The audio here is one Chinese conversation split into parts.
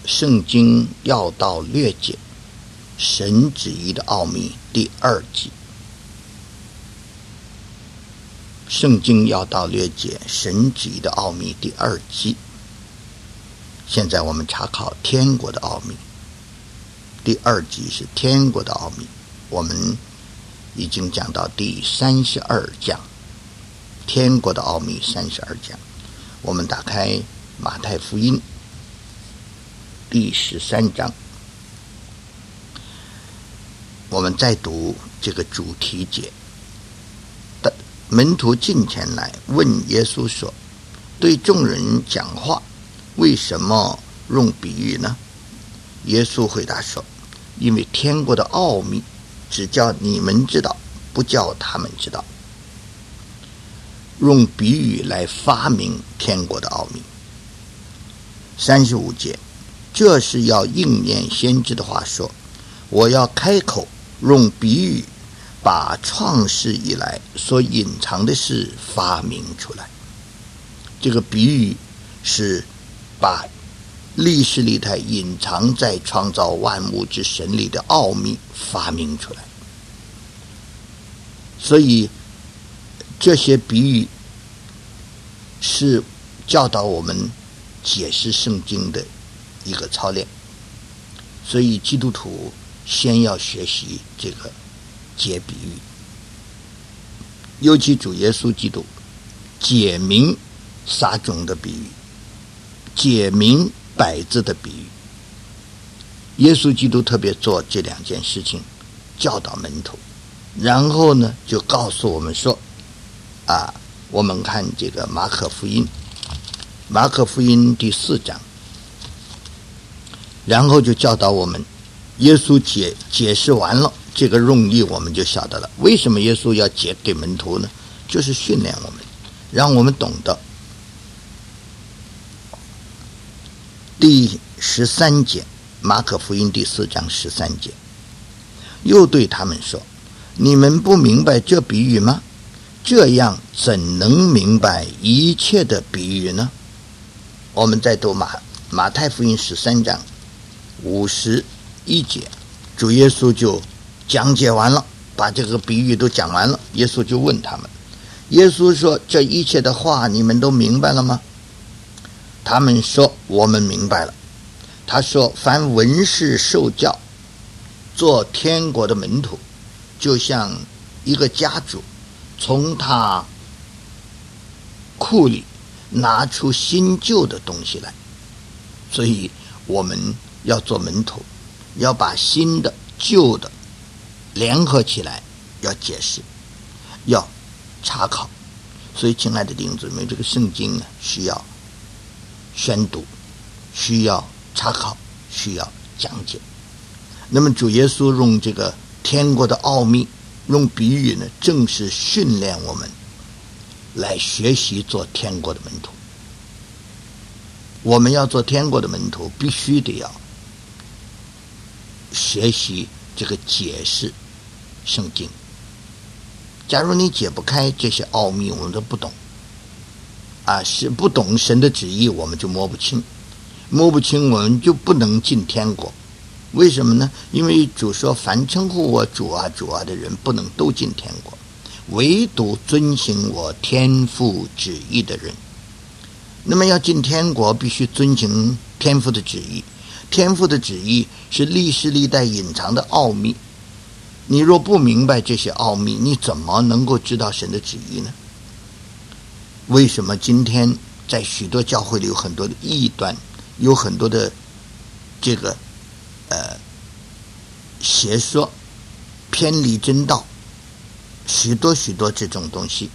圣经要道略解神旨意的奥秘第2集。圣经要道略解神旨意的奥秘第2集。现在我们查考天国的奥秘。第2集是天国的奥秘，我们已经讲到第32讲，天国的奥秘32讲。我们打开马太福音第13章，我们再读这个主题节。门徒近前来问耶稣说，对众人讲话为什么用比喻呢？耶稣回答说，因为天国的奥秘只叫你们知道，不叫他们知道。用比喻来发明天国的奥秘。35节，这是要应验先知的话说，我要开口用比喻把创世以来所隐藏的事发明出来。这个比喻是把历史里头隐藏在创造万物之神里的奥秘发明出来。所以这些比喻是教导我们解释圣经的一个操练。所以基督徒先要学习这个解比喻，尤其主耶稣基督解明撒种的比喻，解明摆子的比喻。耶稣基督特别做这2件事情，教导门徒，然后呢就告诉我们说我们看这个马可福音第4章，然后就教导我们，耶稣解释完了这个用意，我们就晓得了为什么耶稣要解给门徒呢？就是训练我们，让我们懂得。第13节，马可福音第4章13节，又对他们说，你们不明白这比喻吗？这样怎能明白一切的比喻呢？我们再读马太福音13章51节，主耶稣就讲解完了，把这个比喻都讲完了。耶稣就问他们，耶稣说，这一切的话你们都明白了吗？他们说，我们明白了。他说，凡文士受教做天国的门徒，就像一个家主从他库里拿出新旧的东西来。所以我们要做门徒，要把新的旧的联合起来，要解释，要查考。所以亲爱的弟兄姊妹，这个圣经呢，需要宣读，需要查考，需要讲解。那么主耶稣用这个天国的奥秘，用比喻呢，正是训练我们来学习做天国的门徒。我们要做天国的门徒，必须得要学习这个解释圣经。假如你解不开这些奥秘，我们都不懂是不懂神的旨意，我们就摸不清，我们就不能进天国。为什么呢？因为主说，凡称呼我主啊主啊的人，不能都进天国，唯独遵行我天父旨意的人。那么要进天国，必须遵行天父的旨意。天父的旨意是历世历代隐藏的奥秘，你若不明白这些奥秘，你怎么能够知道神的旨意呢？为什么今天在许多教会里有很多的异端，有很多的这个邪说，偏离真道，许多这种东西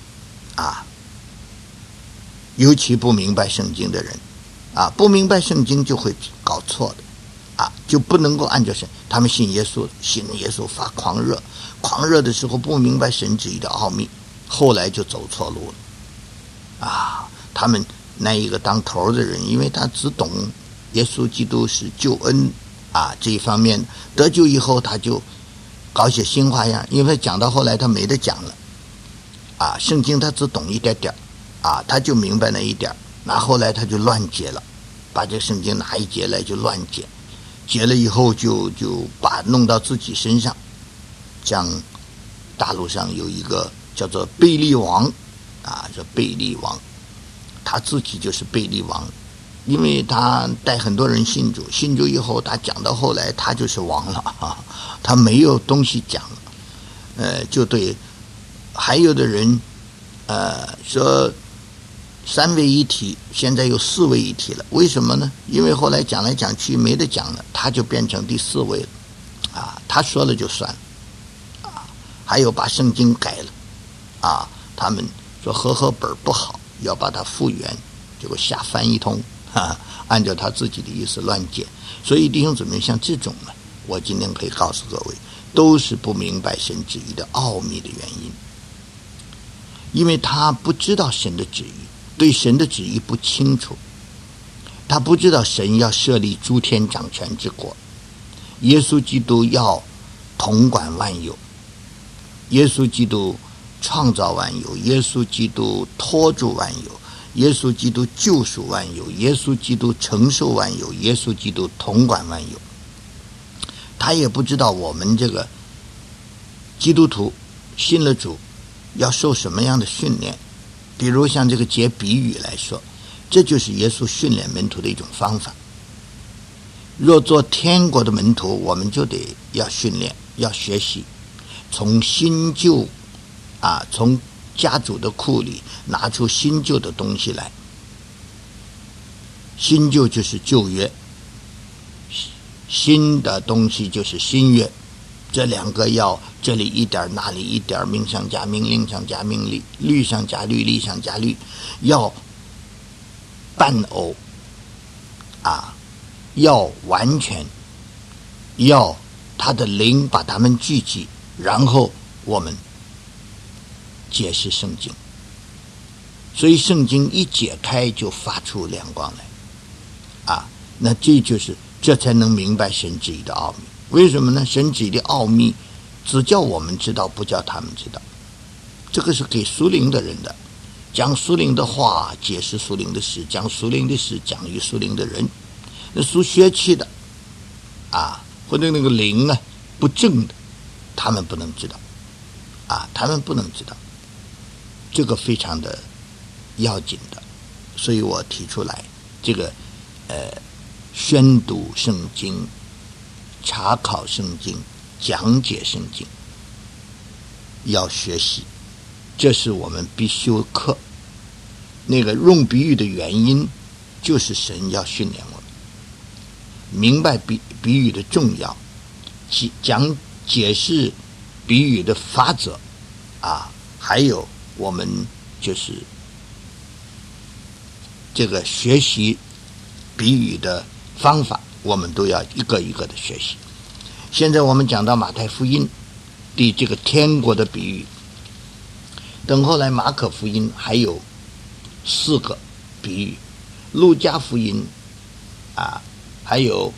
尤其不明白圣经的人不明白圣经就会搞错的就不能够按照神。他们信耶稣发狂热的时候不明白神旨意的奥秘，后来就走错路了他们那一个当头的人，因为他只懂耶稣基督是救恩这一方面，得救以后他就搞些新花样，因为讲到后来他没得讲了圣经他只懂一点点他就明白那一点，那后来他就乱解了把这圣经拿一节来就乱解，解了以后就把弄到自己身上。像大陆上有一个叫做贝利王这贝利王他自己就是贝利王，因为他带很多人信主，信主以后他讲到后来他就是王了他没有东西讲了。就对还有的人说三位一体，现在有四位一体了，为什么呢？因为后来讲来讲去没得讲了，他就变成第四位了他说了就算了还有把圣经改了他们说和本不好，要把它复原，结果瞎翻一通按照他自己的意思乱解。所以弟兄姊妹，像这种呢，我今天可以告诉各位，都是不明白神旨意的奥秘的原因，因为他不知道神的旨意，对神的旨意不清楚，他不知道神要设立诸天掌权之国，耶稣基督要统管万有，耶稣基督创造万有，耶稣基督托住万有，耶稣基督救赎万有，耶稣基督承受万有，耶稣基督统管万有。他也不知道我们这个基督徒信了主要受什么样的训练，比如像这个解比喻来说，这就是耶稣训练门徒的一种方法。若做天国的门徒，我们就得要训练，要学习，从新旧从家主的库里拿出新旧的东西来。新旧就是旧约，新的东西就是新约，这两个要这里一点那里一点，名上加名，令上加名律，律上加律，例上加律，要伴偶要完全，要他的灵把他们聚集，然后我们解释圣经。所以圣经一解开就发出亮光来那这才能明白神旨意的奥秘。为什么呢？神旨意的奥秘只叫我们知道，不叫他们知道，这个是给属灵的人的，讲属灵的话，解释属灵的事，讲属灵的事，讲与属灵的人。那属血气的或者那个灵不正的，他们不能知道他们不能知道，这个非常的要紧的。所以我提出来这个宣读圣经，查考圣经，讲解圣经，要学习，这是我们必修课。那个用比喻的原因，就是神要训练我们明白比喻的重要，解释比喻的法则还有我们就是这个学习比喻的方法，我们都要一个一个的学习。现在我们讲到马太福音的这个天国的比喻，等后来马可福音还有4个比喻，路加福音还有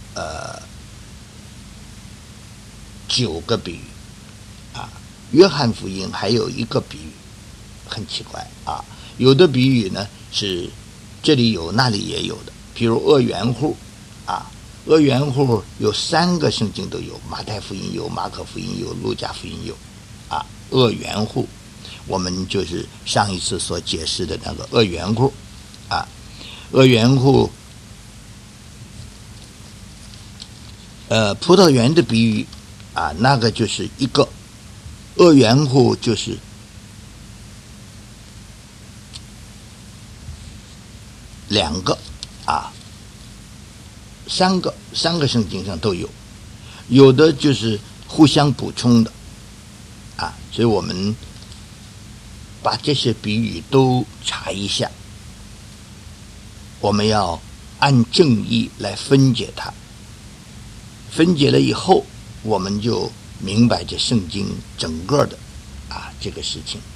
9个比喻约翰福音还有1个比喻。很奇怪有的比喻呢是这里有那里也有的，比如恶园户恶园户有3个圣经都有，马太福音有，马可福音有，路加福音有恶园户，我们就是上一次所解释的那个恶园户恶园户葡萄园的比喻那个就是一个，恶园户就是2个3个圣经上都有，有的就是互相补充的所以我们把这些比喻都查一下，我们要按正义来分解它，分解了以后，我们就明白这圣经整个的这个事情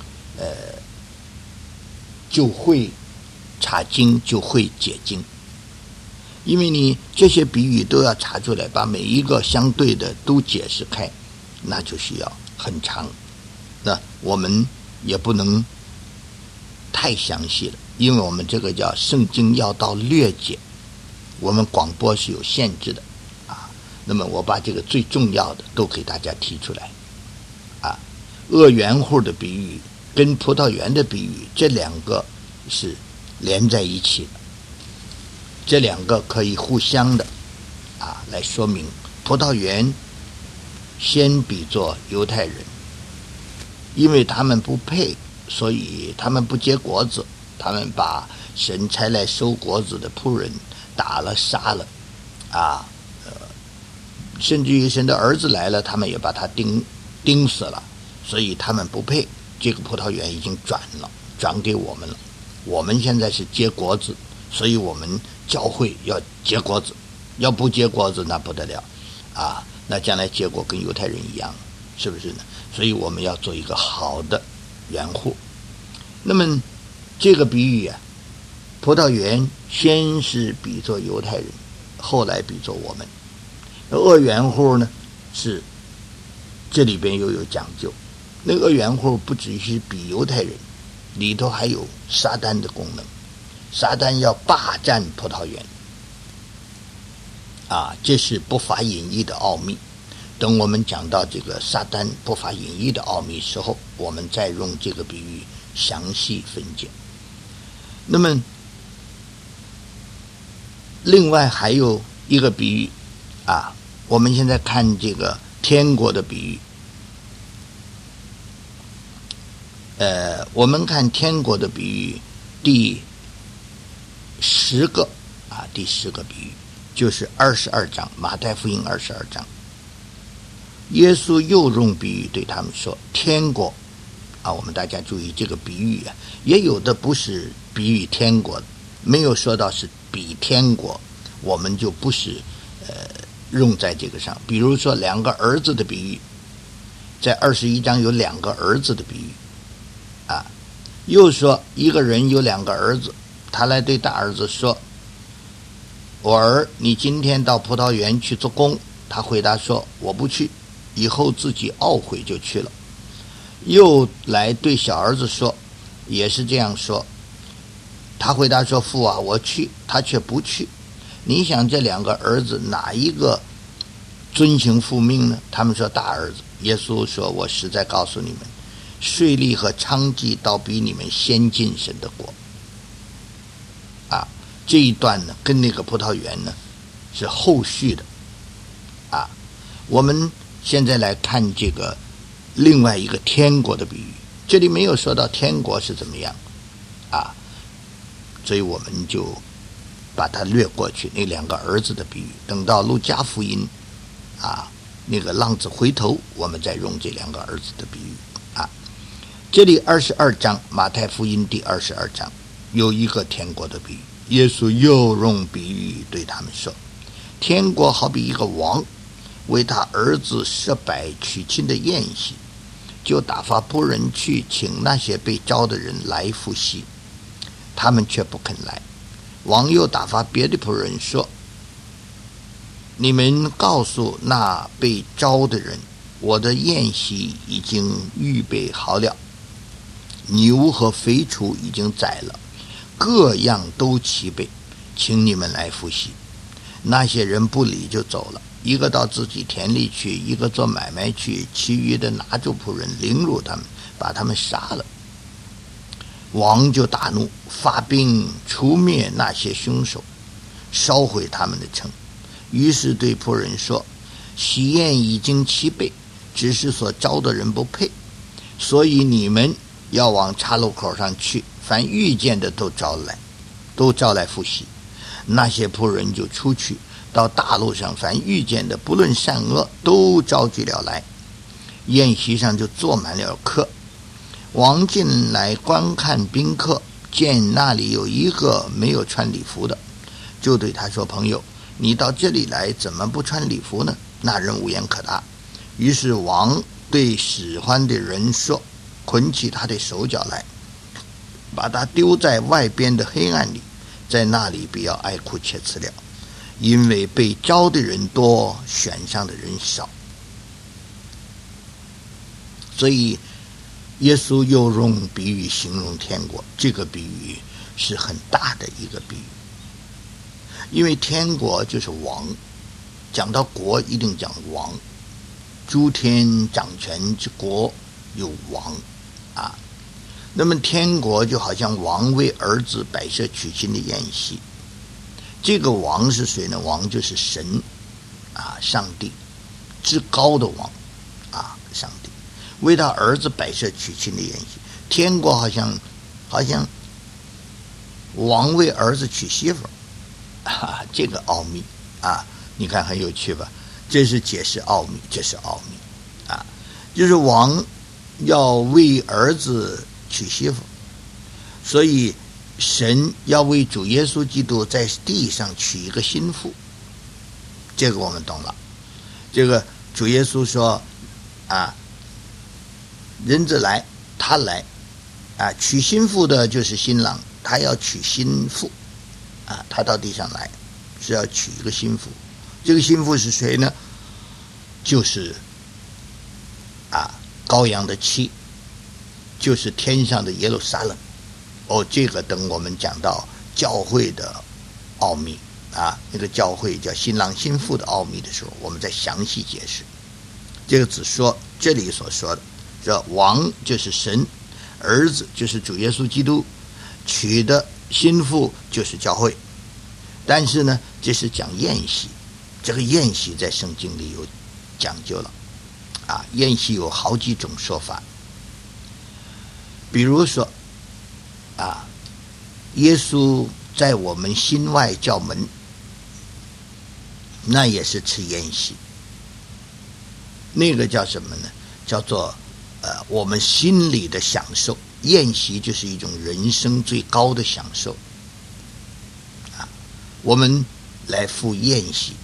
就会查经，就会解经。因为你这些比喻都要查出来，把每一个相对的都解释开，那就需要很长。那我们也不能太详细了，因为我们这个叫圣经要到略解我们广播是有限制的啊。那么我把这个最重要的都给大家提出来啊。恶园户的比喻跟葡萄园的比喻，这两个是连在一起的，这两个可以互相的来说明。葡萄园先比作犹太人，因为他们不配，所以他们不结果子，他们把神差来收果子的仆人打了杀了甚至于神的儿子来了，他们也把他钉死了，所以他们不配。这个葡萄园已经转给我们了，我们现在是结果子，所以我们教会要结果子，要不结果子那不得了那将来结果跟犹太人一样，是不是呢？所以我们要做一个好的园户。那么这个比喻葡萄园先是比作犹太人，后来比作我们。恶园户呢，是这里边又有讲究。那个恶园户不只是比犹太人，里头还有撒旦的功能。撒旦要霸占葡萄园这是不法隐逸的奥秘。等我们讲到这个撒旦不法隐逸的奥秘时候，我们再用这个比喻详细分解。那么另外还有一个比喻我们现在看这个天国的比喻。我们看天国的比喻第10个比喻，就是22章，马太福音22章。耶稣又用比喻对他们说，天国我们大家注意这个比喻也有的不是比喻天国的，没有说到是比天国，我们就不是用在这个上。比如说2个儿子的比喻，在21章有2个儿子的比喻又说一个人有2个儿子，他来对大儿子说，我儿，你今天到葡萄园去做工。他回答说，我不去，以后自己懊悔就去了。又来对小儿子说，也是这样说。他回答说，父我去，他却不去。你想这2个儿子哪一个遵行父命呢？他们说大儿子。耶稣说，我实在告诉你们，税吏和娼妓倒比你们先进神的国这一段呢，跟那个葡萄园呢是后续的我们现在来看这个另外一个天国的比喻，这里没有说到天国是怎么样所以我们就把它略过去。那2个儿子的比喻，等到路加福音那个浪子回头，我们再用这2个儿子的比喻这里22章，马太福音第22章有一个天国的比喻。耶稣又用比喻对他们说，天国好比一个王为他儿子设摆娶亲的宴席，就打发仆人去请那些被招的人来赴席，他们却不肯来。王又打发别的仆人说，你们告诉那被招的人，我的宴席已经预备好了，牛和肥畜已经宰了，各样都齐备，请你们来赴席。那些人不理就走了，一个到自己田里去，一个做买卖去，其余的拿住仆人，凌辱他们，把他们杀了。王就大怒，发兵除灭那些凶手，烧毁他们的城。于是对仆人说，喜宴已经齐备，只是所招的人不配，所以你们要往岔路口上去，凡遇见的都招来赴席。那些仆人就出去，到大路上，凡遇见的不论善恶都招聚了来，宴席上就坐满了客。王进来观看宾客，见那里有一个没有穿礼服的，就对他说，朋友，你到这里来怎么不穿礼服呢？那人无言可答。于是王对使唤的人说，捆起他的手脚来，把他丢在外边的黑暗里，在那里不要哀哭切齿了，因为被招的人多，选上的人少。所以耶稣又用比喻形容天国，这个比喻是很大的一个比喻。 因为天国就是王，讲到国一定讲王，诸天掌权之国有王啊。那么天国就好像王为儿子摆设娶亲的宴席，这个王是谁呢？王就是神啊，上帝，至高的王啊，上帝为他儿子摆设娶亲的宴席。天国好像王为儿子娶媳妇啊，这个奥秘啊，你看很有趣吧？这是解释奥秘，这是奥秘啊，就是王要为儿子娶媳妇，所以神要为主耶稣基督在地上娶一个新妇，这个我们懂了。这个主耶稣说啊，人子来，他来啊，娶新妇的就是新郎，他要娶新妇啊，他到地上来是要娶一个新妇。这个新妇是谁呢？就是啊，羔羊的妻，就是天上的耶路撒冷。这个等我们讲到教会的奥秘啊，那个教会叫新郎新妇的奥秘的时候，我们再详细解释。这个只说这里所说的，说王就是神，儿子就是主耶稣基督，娶的新妇就是教会。但是呢，这是讲宴席，这个宴席在圣经里有讲究了啊。宴席有好几种说法，比如说啊，耶稣在我们心外教门，那也是吃宴席，那个叫什么呢？叫做我们心里的享受。宴席就是一种人生最高的享受啊，我们来赴宴席。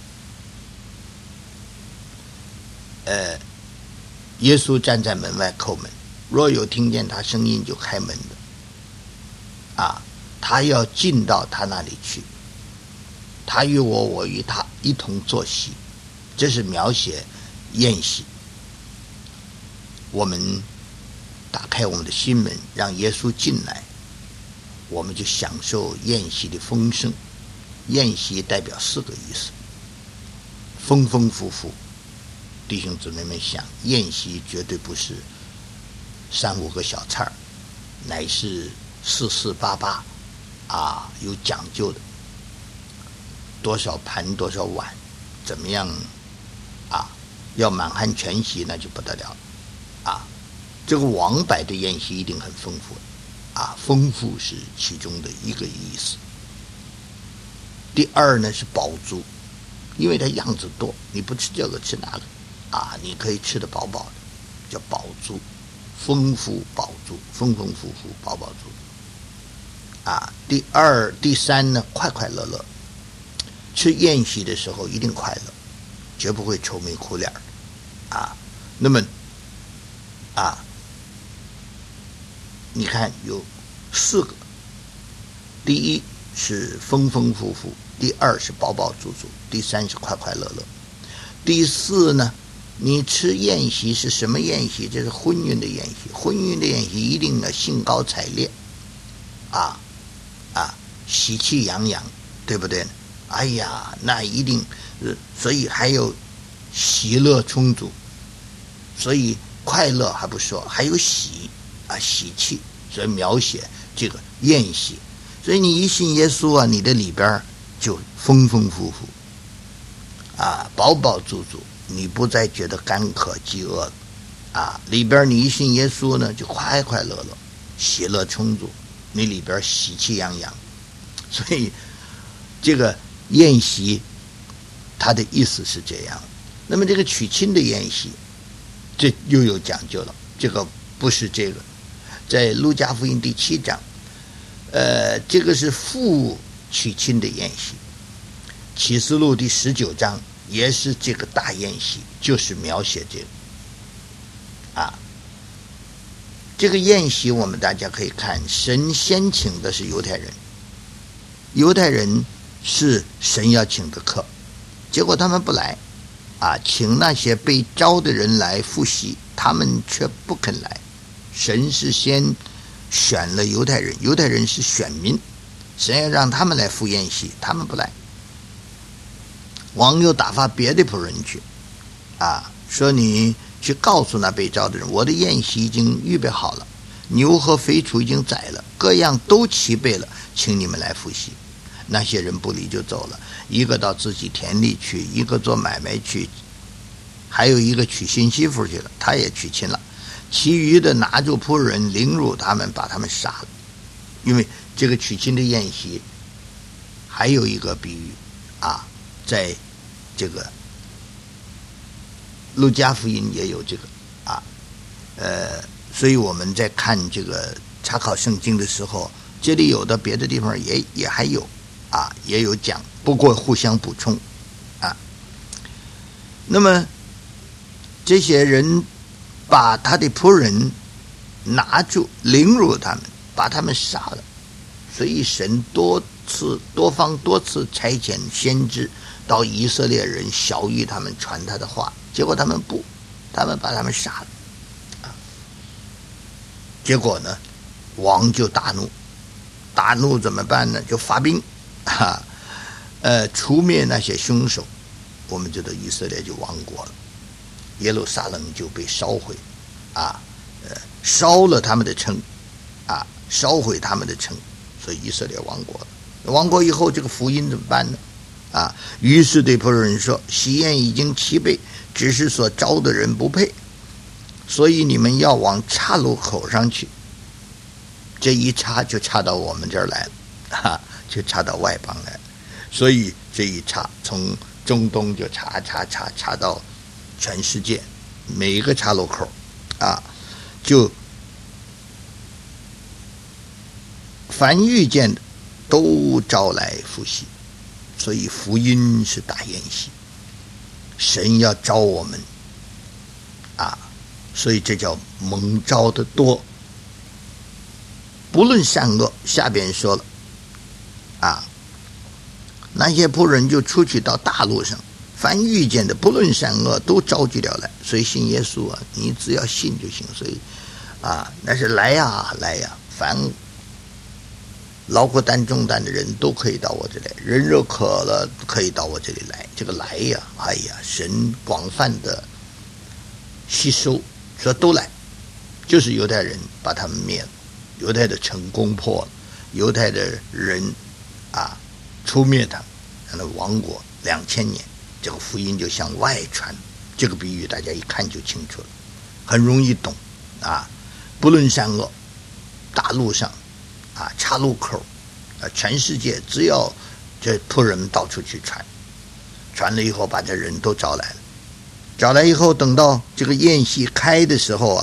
耶稣站在门外叩门，若有听见他声音就开门的啊，他要进到他那里去，他与我，我与他一同坐席，这是描写宴席。我们打开我们的心门，让耶稣进来，我们就享受宴席的丰盛。宴席代表4个意思：丰丰富富。弟兄姊妹们想，宴席绝对不是3、5个小菜，乃是4、4、8、8啊，有讲究的，多少盘多少碗，怎么样啊？要满汉全席那就不得了啊！这个王摆的宴席一定很丰富啊，丰富是其中的一个意思。第二呢是饱足，因为它样子多，你不吃这个吃那个啊，你可以吃得饱饱的，叫饱足，丰富饱足，丰丰富富，饱饱足足啊。第二、第三呢，快快乐乐。吃宴席的时候一定快乐，绝不会愁眉苦脸啊。那么啊，你看有4个，第一是丰丰富富，第二是饱饱足足，第三是快快乐乐。第4呢，你吃宴席是什么宴席？这是婚姻的宴席，婚姻的宴席一定呢兴高采烈啊，喜气洋洋，对不对？哎呀，那一定所以还有喜乐充足，所以快乐还不说，还有喜气，所以描写这个宴席。所以你一信耶稣啊，你的里边就丰丰富富啊，饱饱足足，你不再觉得干渴饥饿啊。里边你一信耶稣呢，就快快乐乐，喜乐充足，你里边喜气洋洋。所以这个宴席它的意思是这样。那么这个娶亲的宴席，这又有讲究了，这个不是这个，在路加福音第7章，这个是父娶亲的宴席。启示录第19章也是这个大宴席，就是描写这个啊。这个宴席我们大家可以看，神先请的是犹太人，犹太人是神要请的客，结果他们不来啊，请那些被招的人来赴席，他们却不肯来。神是先选了犹太人，犹太人是选民，神要让他们来赴宴席，他们不来王又打发别的仆人去，说你去告诉那被召的人，我的宴席已经预备好了，牛和肥畜已经宰了，各样都齐备了，请你们来赴席。那些人不理就走了，一个到自己田里去，一个做买卖去，还有一个娶新媳妇去了，他也娶亲了。其余的拿住仆人，凌辱他们，把他们杀了。因为这个娶亲的宴席还有一个比喻在这个路加福音也有这个所以我们在看这个查考圣经的时候，这里有的别的地方也还有也有讲，不过互相补充那么这些人把他的仆人拿住，凌辱他们，把他们杀了。所以神多方多次差遣先知到以色列人晓谕他们，传他的话，结果他们把他们杀了结果呢，王就大怒怎么办呢？就发兵除灭那些凶手。我们知道以色列就亡国了，耶路撒冷就被烧毁烧了他们的城烧毁他们的城，所以以色列亡国了。亡国以后，这个福音怎么办呢？于是对仆人说，喜宴已经齐备，只是所招的人不配，所以你们要往岔路口上去。这一岔就岔到我们这儿来了就岔到外邦来了。所以这一岔从中东就岔到全世界，每一个岔路口就凡遇见的都招来赴席。所以福音是大宴席，神要招我们所以这叫蒙召的多，不论善恶。下边说了那些仆人就出去到大路上，凡遇见的不论善恶都招聚了来。所以信耶稣你只要信就行。所以那是来呀，凡劳苦担重担的人都可以到我这里，人若渴了可以到我这里来。这个来呀，神广泛的吸收，说都来。就是犹太人把他们灭了，犹太的城攻破了，犹太的人出灭他们，让他亡国2000年，这个福音就向外传。这个比喻大家一看就清楚了，很容易懂不论善恶，大路上岔路口全世界只要这仆人们到处去传了以后，把这人都招来了。招来以后，等到这个宴席开的时候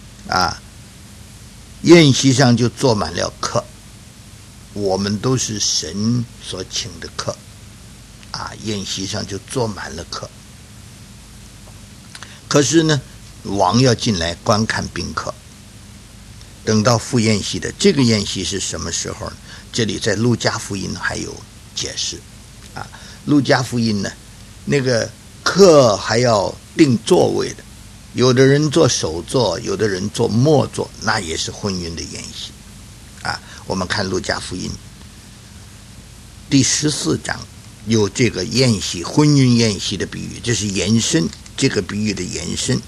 宴席上就坐满了客。我们都是神所请的客宴席上就坐满了客。可是呢，王要进来观看宾客。等到赴宴席的这个宴席是什么时候呢？这里在路加福音还有解释路加福音呢，那个客还要定座位的，有的人坐首座，有的人坐末座，那也是婚姻的宴席我们看路加福音第14章有这个宴席，婚姻宴席的比喻，这是延伸，这个比喻的延伸。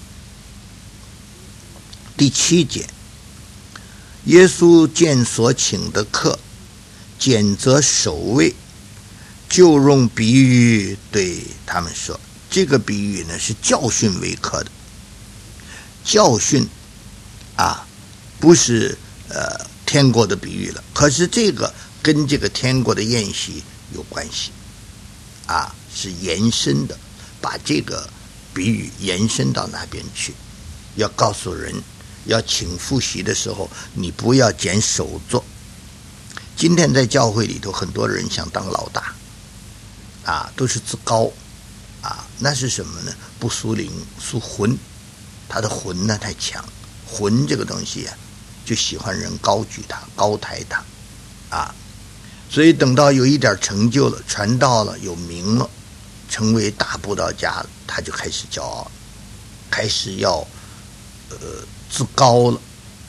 第7节，耶稣见所请的客拣择首位，就用比喻对他们说。这个比喻呢是教训为客的，教训不是天国的比喻了，可是这个跟这个天国的宴席有关系是延伸的，把这个比喻延伸到那边去，要告诉人，要请赴席的时候，你不要拣首座。今天在教会里头，很多人想当老大都是自高那是什么呢？不属灵，属魂。他的魂呢太强，魂这个东西就喜欢人高举他，高抬他所以等到有一点成就了，传道了，有名了，成为大布道家了，他就开始骄傲，开始要自高了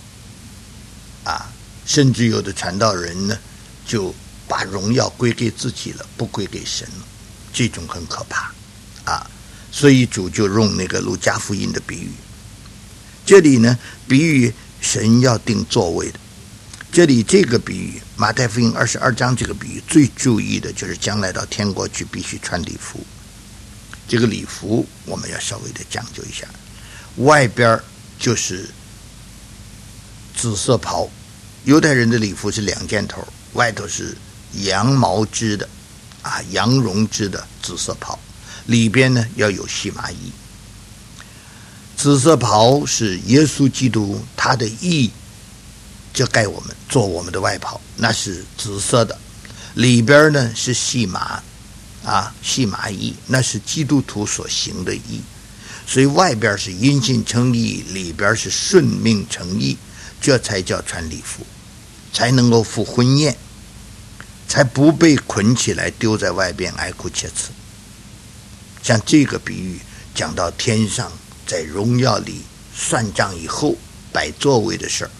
甚至有的传道人呢就把荣耀归给自己了，不归给神了。 这种很可怕啊。所以主就用那个路加福音的比喻，这里呢比喻神要定座位的。这里这个比喻，马太福音22章这个比喻最注意的就是将来到天国去必须穿礼服。这个礼服我们要稍微的讲究一下，外边就是紫色袍，犹太人的礼服是2件头，外头是羊毛织的羊绒织的紫色袍，里边呢要有细麻衣。紫色袍是耶稣基督他的义遮盖我们，做我们的外袍，那是紫色的。里边呢是细麻衣，那是基督徒所行的义。所以外边是因信称义，里边是顺命成义，这才叫穿礼服，才能够赴婚宴，才不被捆起来丢在外边哀哭切齿。像这个比喻讲到天上在荣耀里算账以后摆座位的事儿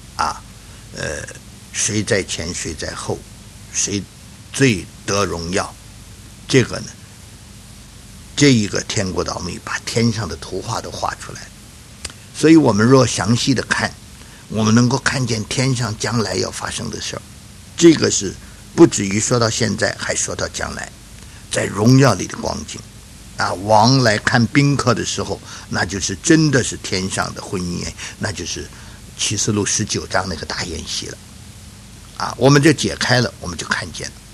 谁在前谁在后，谁最得荣耀，这个呢，这一个天国岛屿把天上的图画都画出来。所以我们若详细的看，我们能够看见天上将来要发生的事儿。这个是不止于说到现在，还说到将来在荣耀里的光景王来看宾客的时候，那就是真的是天上的婚姻宴，那就是启示录19章那个大宴席了我们就解开了，我们就看见了。